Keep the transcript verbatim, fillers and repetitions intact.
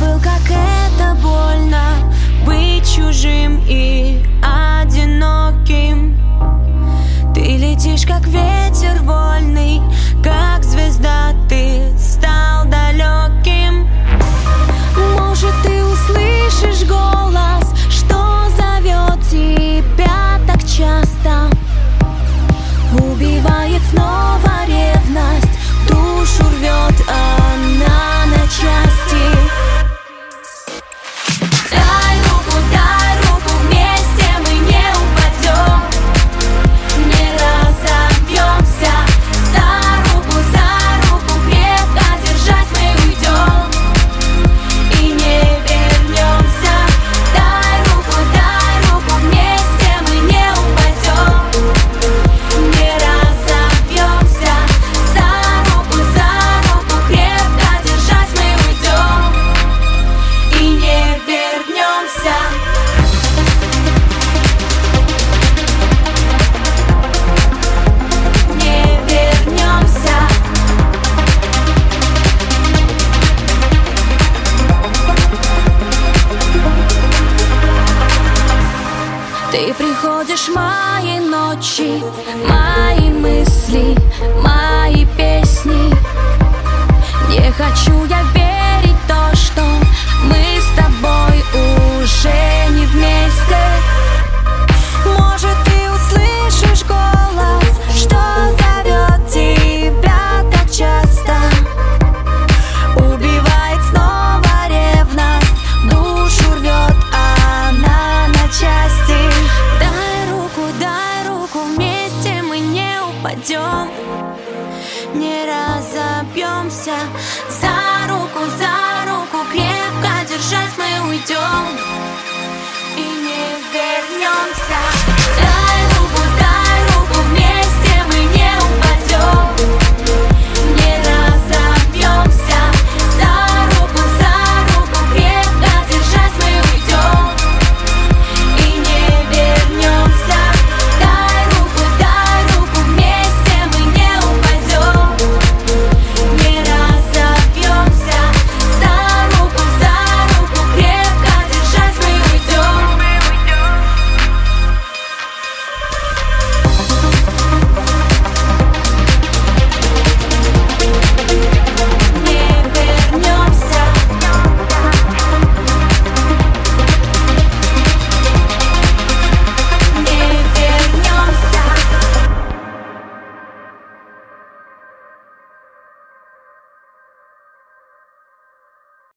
забыл, как это больно быть чужим и одиноким. Ты летишь, как ветер вольный, как звезда ты стал далеким. Может, ты услышишь голос, что зовет тебя так часто. Убивает снова ревность, душу рвет она на части. Дай руку, дай руку, вместе мы не упадем, не разобьемся. За руку, за руку крепко держать мы уйдем и не вернемся. Дай руку, дай руку, вместе мы не упадем, не разобьемся. За руку, за руку крепко держать мы уйдем и не вернемся. Не вернемся. Ты приходишь в мои ночи, мои мысли, мои песни. Не хочу я верить в то, что мы с тобой уже не вместе. Может, ты услышишь голос, что зовет тебя так часто. Убивает снова ревность, душу рвет она на части. Дай руку, дай руку, вместе мы не упадем, не разобьемся. За